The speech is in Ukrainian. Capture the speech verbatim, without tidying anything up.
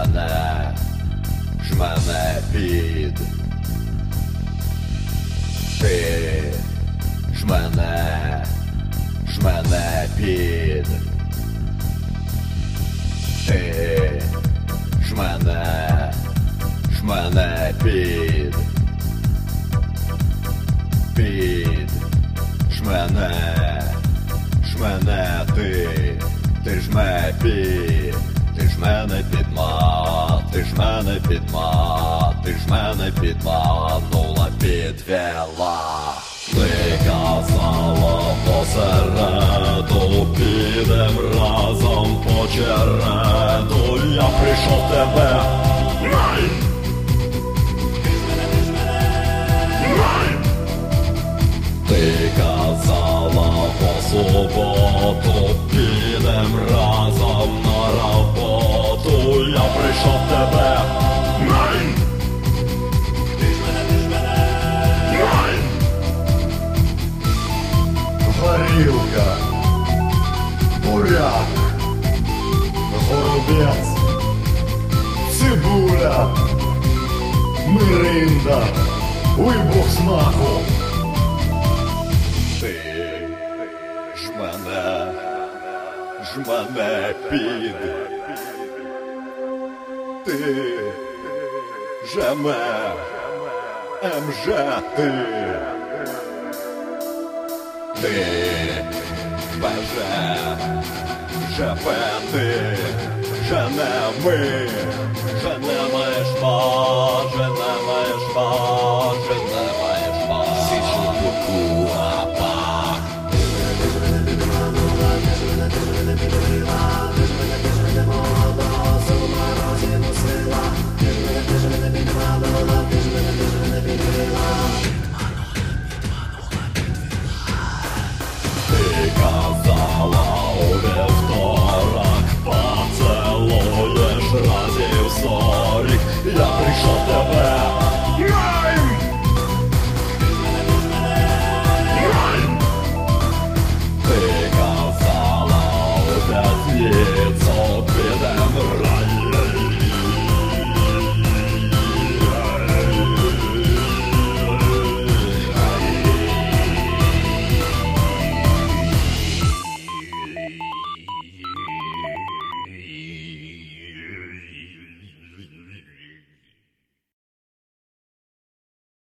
жмене, жмене під. Ти жмене, жмене під. Ти жмене, жмене під. Під жмене, жмене ти. Ти ж мене під, ти ж мене підма, ти ж мене підма, ти ж мене підманула, підвела. Ти казала посереду, підем разом по череду, я прийшов тебе. Най! Най! Ти казала по суботу, підем разом на роботу, я прийшов тебе. Най! Ти ж мене, ти ж мене. Най! Горілка, буряк, горобець, цибуля, миринда, вибух смаку. Ти жмене, жмене під. Ти жеме, емже ти. Ти беже, жепе ти. Женеми, женеми жба, женеми жба, женеми жба. Січну куку, апа. Ти казала у вівторок, поцілуєш разів сорок, я прийшов тебе.